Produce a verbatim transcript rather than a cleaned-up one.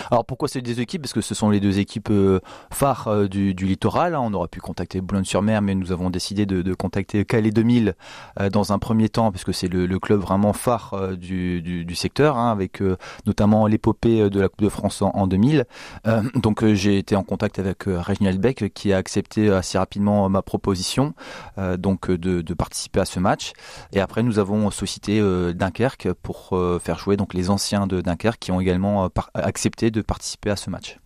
Alors pourquoi ces deux équipes? Parce que ce sont les deux équipes euh, phares euh, du, du littoral. Hein. On aurait pu contacter Boulogne-sur-Mer, mais nous avons décidé de, de contacter Calais deux mille euh, dans un premier temps, parce que c'est le, le club vraiment phare euh, du, du, du secteur, hein, avec euh, notamment l'épopée de la Coupe de France en, en deux mille. Euh, donc euh, j'ai été en contact avec euh, Reginald Beck, qui a accepté assez rapidement euh, ma proposition, euh, donc de, de participer à ce match. Et après nous avons sollicité euh, Dunkerque pour euh, faire jouer donc les anciens de Dunkerque qui ont également euh, par- accepté de participer à ce match.